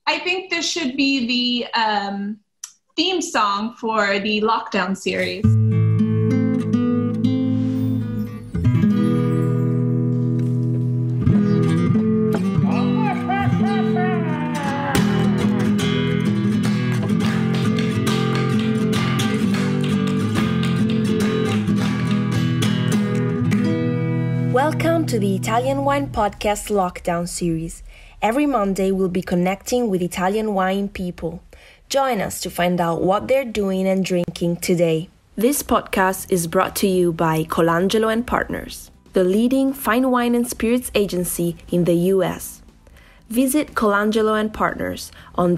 I think this should be the theme song for the lockdown series. Welcome to the Italian Wine Podcast Lockdown series. Every Monday we'll be connecting with Italian wine people. Join us to find out what they're doing and drinking today. This podcast is brought to you by Colangelo and Partners, the leading fine wine and spirits agency in the US. Visit Colangelo and Partners on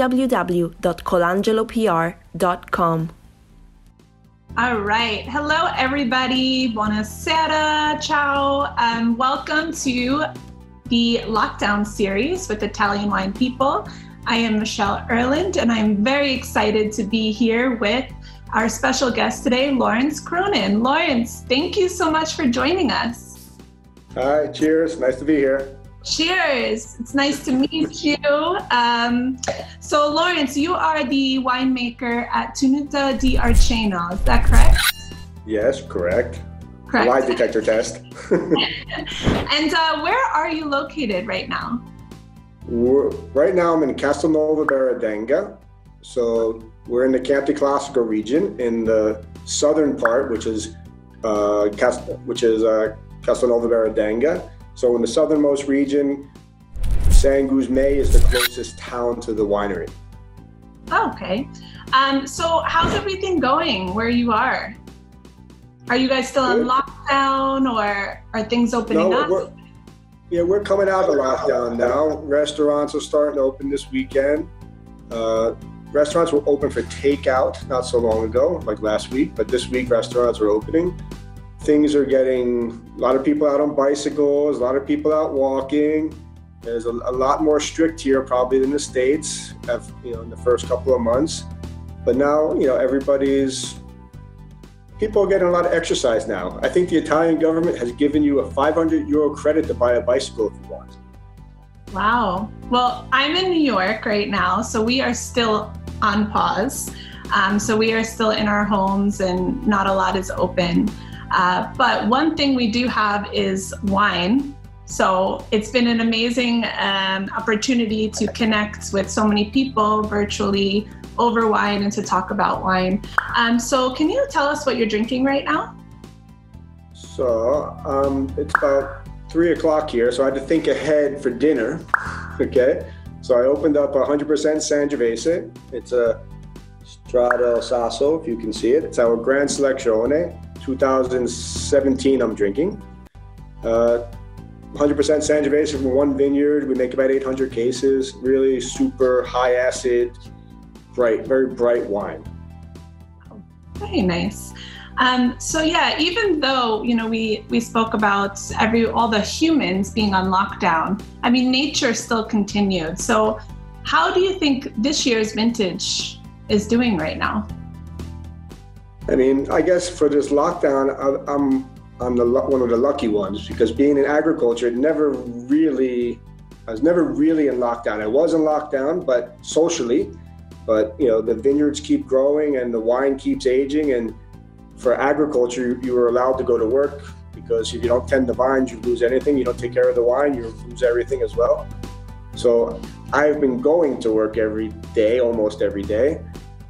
www.colangelopr.com. All right. Hello, everybody. Buonasera. Ciao. Welcome to the Lockdown series with Italian Wine People. I am Michelle Erland, and I'm very excited to be here with our special guest today, Lawrence Cronin. Lawrence, thank you so much for joining us. Hi, cheers. Nice to be here. Cheers. It's nice to meet you. So, Lawrence, you are the winemaker at Tenuta di Arceno. Is that correct? Yes, correct. Correct. Lie detector test. And where are you located right now? Right now, I'm in Castelnuovo Beredenga. So we're in the Chianti Classico region in the southern part, which is Castelnuovo Beredenga. So in the southernmost region, San Gusme is the closest town to the winery. Oh, okay. So how's everything going where you are? Are you guys still in lockdown, or are things opening up? We're coming out of lockdown now. Restaurants are starting to open this weekend. Restaurants were open for takeout not so long ago, like last week, but this week restaurants are opening. Things are getting a lot of people out on bicycles, a lot of people out walking. There's a lot more strict here probably than the States, in the first couple of months. But now, people are getting a lot of exercise now. I think the Italian government has given you a €500 credit to buy a bicycle if you want. Wow. Well, I'm in New York right now, so we are still on pause. So we are still in our homes and not a lot is open. But one thing we do have is wine. So it's been an amazing opportunity to connect with so many people virtually over wine and to talk about wine. So can you tell us what you're drinking right now? So it's about 3 o'clock here, so I had to think ahead for dinner. Okay, so I opened up 100% Sangiovese. It's a Strada del Sasso, if you can see it. It's our Grand Selezione, 2017 I'm drinking. 100% Sangiovese from one vineyard. We make about 800 cases. Really super high acid, very bright wine. Oh, very nice. So yeah, even though we spoke about all the humans being on lockdown, I mean nature still continued. So how do you think this year's vintage is doing right now? I mean, I guess for this lockdown, I'm one of the lucky ones, because being in agriculture, I was never really in lockdown. I was in lockdown, but socially. But the vineyards keep growing and the wine keeps aging. And for agriculture, you were allowed to go to work, because if you don't tend the vines, you lose anything. You don't take care of the wine, you lose everything as well. So I've been going to work every day, almost every day,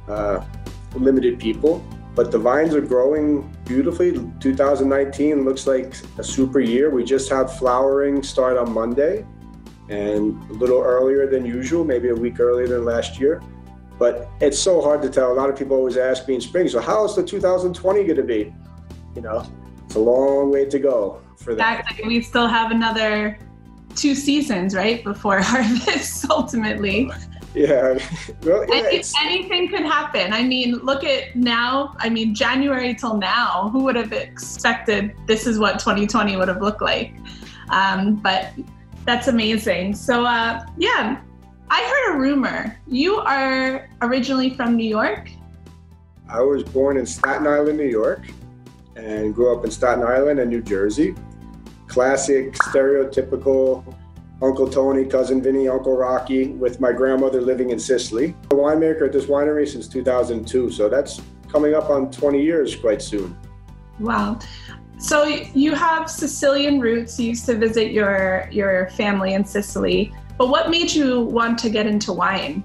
limited people. But the vines are growing beautifully. 2019 looks like a super year. We just had flowering start on Monday, and a little earlier than usual, maybe a week earlier than last year. But it's so hard to tell. A lot of people always ask me in spring, so how is the 2020 going to be? It's a long way to go for that. Exactly. We still have another 2 seasons, right, before harvest, ultimately. Yeah. Well, yeah, anything could happen. I mean, look at now. I mean, January till now, who would have expected this is what 2020 would have looked like? But that's amazing. So, yeah. I heard a rumor. You are originally from New York? I was born in Staten Island, New York, and grew up in Staten Island and New Jersey. Classic, stereotypical Uncle Tony, Cousin Vinny, Uncle Rocky, with my grandmother living in Sicily. A winemaker at this winery since 2002, so that's coming up on 20 years quite soon. Wow. So you have Sicilian roots. You used to visit your family in Sicily, but what made you want to get into wine?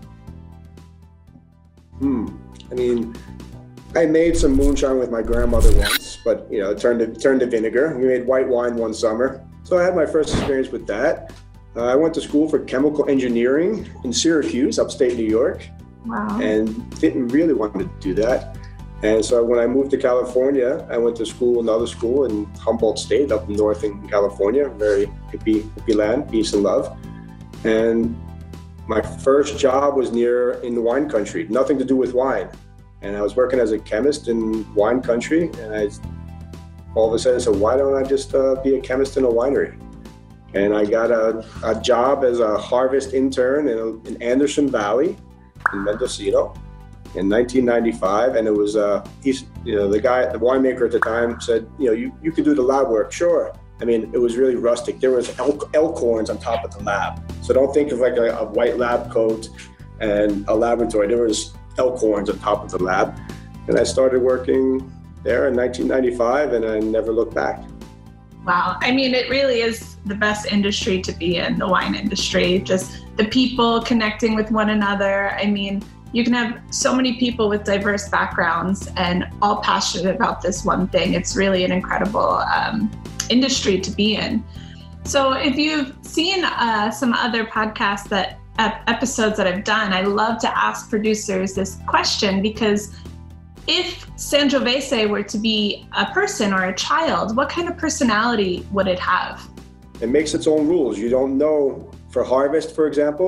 I mean, I made some moonshine with my grandmother once, but it turned to vinegar. We made white wine one summer. So I had my first experience with that. I went to school for chemical engineering in Syracuse, upstate New York. Wow. And didn't really want to do that. And so when I moved to California, I went to another school in Humboldt State up north in California, very hippie land, peace and love. And my first job was in the wine country, nothing to do with wine. And I was working as a chemist in wine country, and I all of a sudden said, why don't I just be a chemist in a winery? And I got a job as a harvest intern in Anderson Valley in Mendocino in 1995. And it was, the winemaker at the time said, you could do the lab work. Sure. I mean, it was really rustic. There was elk horns on top of the lab. So don't think of like a white lab coat and a laboratory. There was elk horns on top of the lab. And I started working there in 1995, and I never looked back. Wow. I mean, it really is the best industry to be in, the wine industry. Just the people connecting with one another. I mean, you can have so many people with diverse backgrounds and all passionate about this one thing. It's really an incredible industry to be in. So if you've seen some other podcasts episodes that I've done, I love to ask producers this question, because if Sangiovese were to be a person or a child, what kind of personality would it have? It makes its own rules. You don't know. For harvest, for example,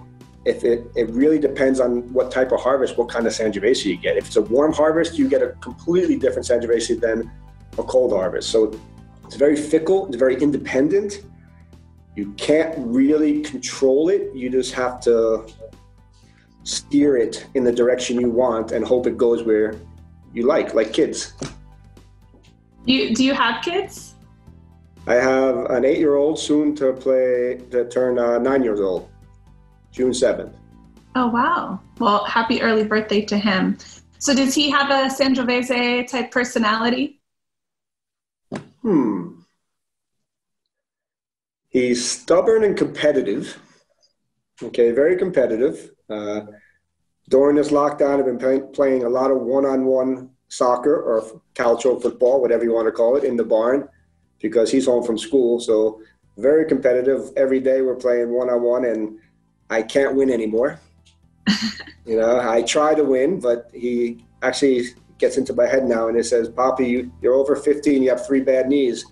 it really depends on what type of harvest, what kind of Sangiovese you get. If it's a warm harvest, you get a completely different Sangiovese than a cold harvest. So it's very fickle, it's very independent. You can't really control it. You just have to steer it in the direction you want and hope it goes where you like kids. Do you have kids? I have an 8-year-old soon to turn 9 years old, June 7th. Oh, wow. Well, happy early birthday to him. So does he have a Sangiovese type personality? He's stubborn and competitive. Okay, very competitive. During this lockdown, I've been playing a lot of one-on-one soccer or calcio football, whatever you want to call it, in the barn, because he's home from school. So very competitive. Every day we're playing one-on-one, and I can't win anymore. I try to win, but he actually gets into my head now and it says, Papi, you're over 15, you have 3 bad knees.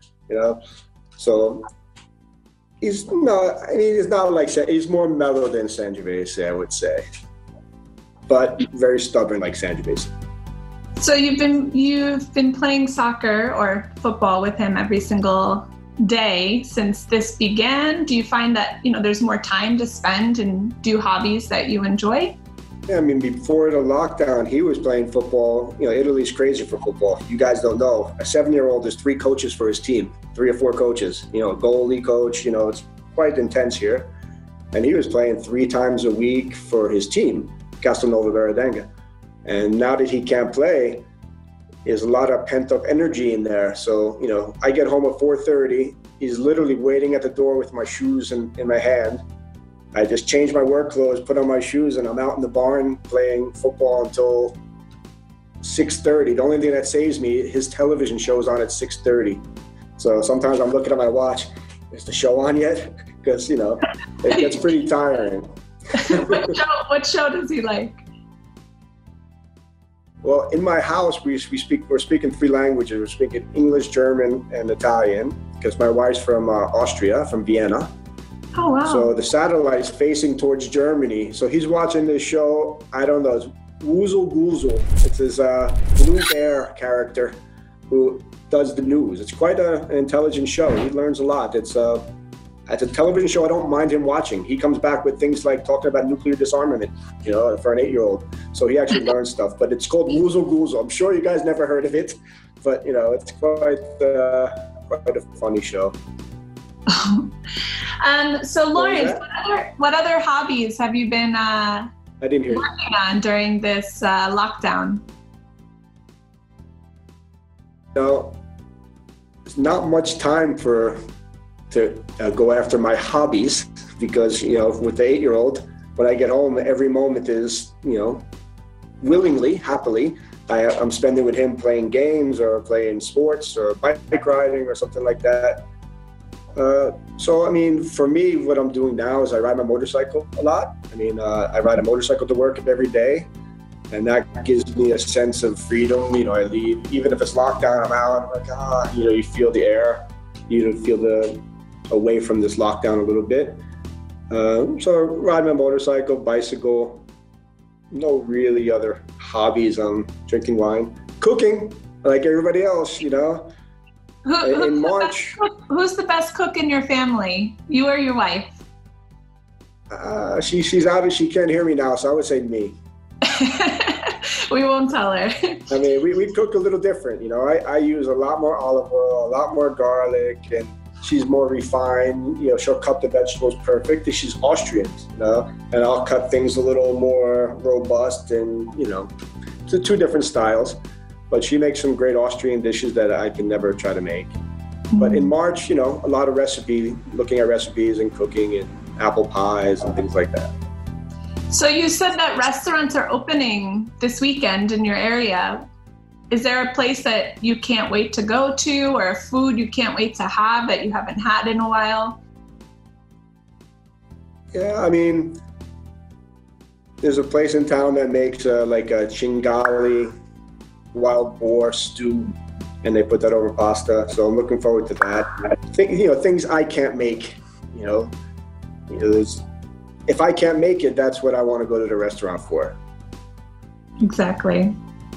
So he's not like, he's more mellow than Sangiovese, I would say, but very stubborn like Sangiovese. So you've been playing soccer or football with him every single day since this began. Do you find that there's more time to spend and do hobbies that you enjoy? Yeah, I mean, before the lockdown, he was playing football. Italy's crazy for football. You guys don't know. A 7-year-old has 3 coaches for his team, 3 or 4 coaches. Goalie coach. It's quite intense here. And he was playing 3 times a week for his team, Castelnuovo Beredenga. And now that he can't play, there's a lot of pent-up energy in there. So, I get home at 4:30. He's literally waiting at the door with my shoes in my hand. I just change my work clothes, put on my shoes, and I'm out in the barn playing football until 6:30. The only thing that saves me, his television show's on at 6:30. So sometimes I'm looking at my watch, is the show on yet? Because, it gets pretty tiring. What show does he like? Well, in my house, we're speaking 3 languages. We're speaking English, German, and Italian, because my wife's from Austria, from Vienna. Oh, wow. So the satellite's facing towards Germany. So he's watching this show, I don't know, it's Woozle Goozle. It's his Blue Bear character who does the news. It's quite an intelligent show. He learns a lot. It's a television show I don't mind him watching. He comes back with things like talking about nuclear disarmament, for an 8-year-old. So he actually learns stuff. But it's called Woozle Goozle. I'm sure you guys never heard of it, but it's quite a funny show. So Lawrence, what other hobbies have you been I didn't hear working on during this lockdown? There's not much time to go after my hobbies because, with the 8-year-old, when I get home, every moment is, willingly, happily, I'm spending with him playing games or playing sports or bike riding or something like that. For me, what I'm doing now is I ride my motorcycle a lot. I ride a motorcycle to work every day, and that gives me a sense of freedom. I leave, even if it's lockdown, I'm out, I'm like, you feel the air, you feel away from this lockdown a little bit. So I ride my motorcycle, bicycle, no really other hobbies. Drinking wine, cooking, like everybody else, In March. Who's the best cook in your family? You or your wife? She's out. She can't hear me now, so I would say me. We won't tell her. We cook a little different. I use a lot more olive oil, a lot more garlic, and she's more refined. She'll cut the vegetables perfect. She's Austrian, and I'll cut things a little more robust, and it's two different styles. But she makes some great Austrian dishes that I can never try to make. But in March, a lot of looking at recipes and cooking and apple pies and things like that. So you said that restaurants are opening this weekend in your area. Is there a place that you can't wait to go to, or food you can't wait to have that you haven't had in a while? Yeah, there's a place in town that makes like a chingali wild boar stew, and they put that over pasta. So I'm looking forward to that. Things I can't make. If I can't make it, that's what I want to go to the restaurant for. Exactly.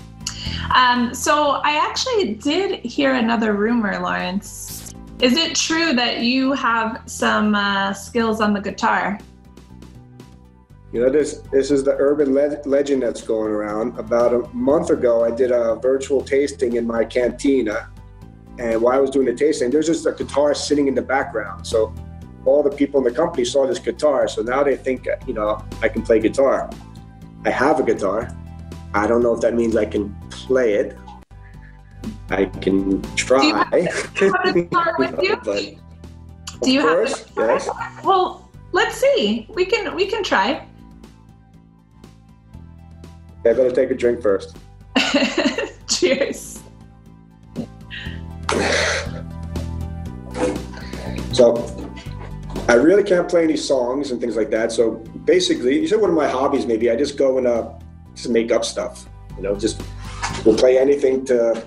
So I actually did hear another rumor, Lawrence. Is it true that you have some skills on the guitar? This is the urban legend that's going around. About a month ago, I did a virtual tasting in my cantina. And while I was doing the tasting, there's just a guitar sitting in the background. So all the people in the company saw this guitar. So now they think, I can play guitar. I have a guitar. I don't know if that means I can play it. I can try. Do you have a guitar with you? Do you have a guitar? Yes. Well, let's see. We can try. I better take a drink first. Cheers. So, I really can't play any songs and things like that. So basically, you said one of my hobbies, maybe I just go and just make up stuff. We'll play anything to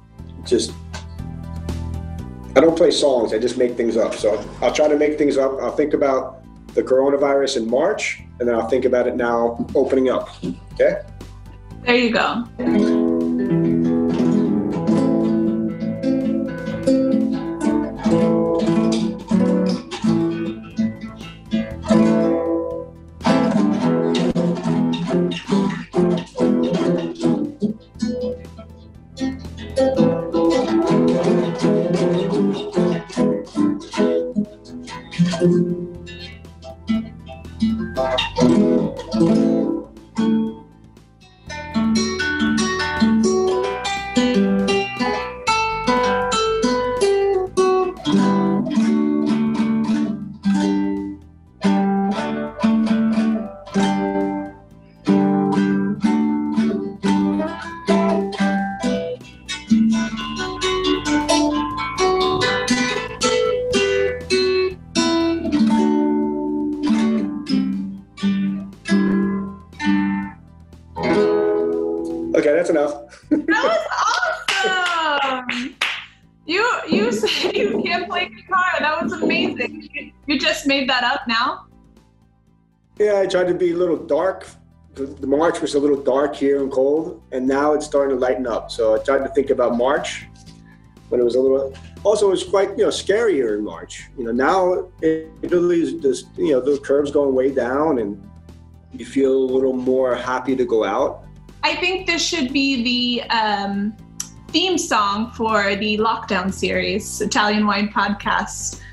I don't play songs, I just make things up. So I'll try to make things up. I'll think about the coronavirus in March, and then I'll think about it now opening up. Okay? There you go. Okay, that's enough. That was awesome. You said you can't play guitar. That was amazing. You just made that up now? Yeah, I tried to be a little dark. The March was a little dark here and cold, and now it's starting to lighten up. So I tried to think about March when it was a little. Also, it was quite scarier in March. Now Italy is just the curves going way down, and you feel a little more happy to go out. I think this should be the theme song for the lockdown series, Italian Wine Podcast.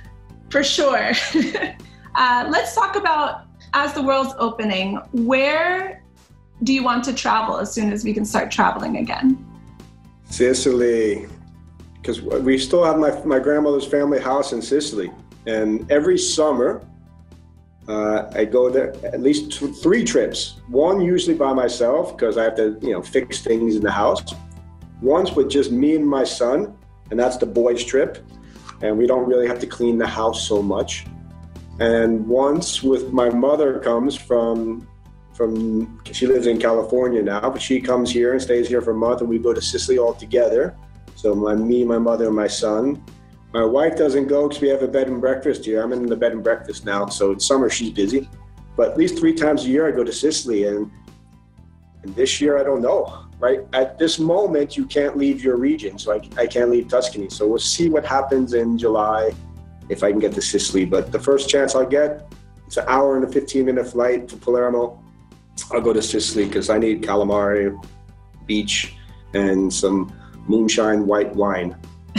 For sure. Let's talk about, as the world's opening, where do you want to travel as soon as we can start traveling again? Sicily, because we still have my grandmother's family house in Sicily. And every summer, I go there at least 3 trips. One usually by myself because I have to, fix things in the house. Once with just me and my son, and that's the boys' trip. And we don't really have to clean the house so much. And once with my mother comes from she lives in California now, but she comes here and stays here for a month, and we go to Sicily all together. So me, my mother, and my son. My wife doesn't go because we have a bed and breakfast here. I'm in the bed and breakfast now, so it's summer, she's busy. But at least 3 times a year I go to Sicily, and this year I don't know. Right at this moment, you can't leave your region, so I can't leave Tuscany. So we'll see what happens in July if I can get to Sicily. But the first chance I'll get, it's an hour and a 15-minute flight to Palermo. I'll go to Sicily because I need calamari, beach, and some moonshine white wine.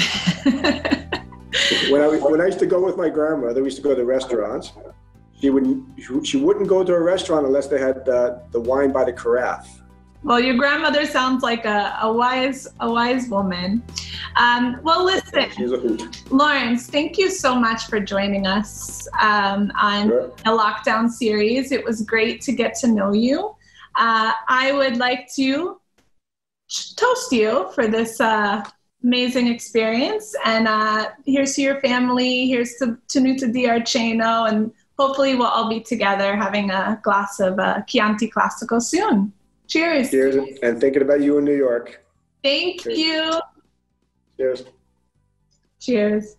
When I used to go with my grandmother, we used to go to restaurants. She wouldn't go to a restaurant unless they had the wine by the carafe. Well, your grandmother sounds like a wise woman. Well, listen, She's a hoot. Lawrence, thank you so much for joining us on a lockdown series. It was great to get to know you. I would like to toast you for this amazing experience. And here's to your family. Here's to Tenuta di Arceno. And hopefully we'll all be together having a glass of Chianti Classico soon. Cheers. Cheers, and thinking about you in New York. Thank you. Cheers. Cheers.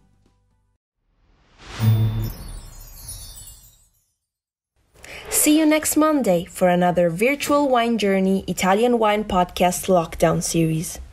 See you next Monday for another Virtual Wine Journey Italian Wine Podcast Lockdown series.